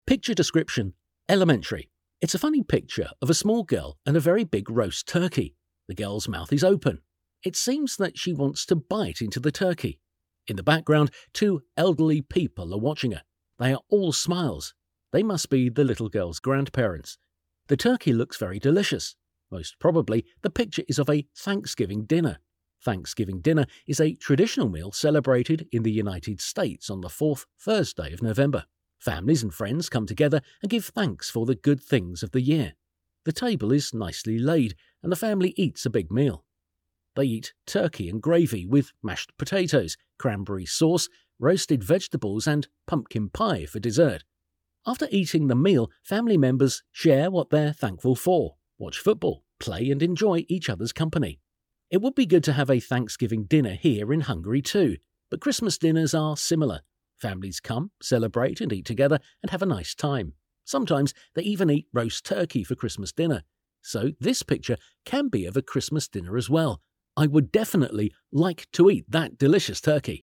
Picture description: elementary. It's a funny picture of a small girl and a very big roast turkey. The girl's mouth is open. It seems that she wants to bite into the turkey. In the background, two elderly people are watching her. They are all smiles. They must be the little girl's grandparents. The turkey looks very delicious. Most probably, the picture is of a Thanksgiving dinner. Thanksgiving dinner is a traditional meal celebrated in the United States on the fourth Thursday of November. Families and friends come together and give thanks for the good things of the year. The table is nicely laid, and the family eats a big meal. They eat turkey and gravy with mashed potatoes, cranberry sauce, roasted vegetables, and pumpkin pie for dessert. After eating the meal, family members share what they're thankful for, watch football, play, and enjoy each other's company. It would be good to have a Thanksgiving dinner here in Hungary too, but Christmas dinners are similar. Families come, celebrate, and eat together and have a nice time. Sometimes they even eat roast turkey for Christmas dinner. So this picture can be of a Christmas dinner as well. I would definitely like to eat that delicious turkey.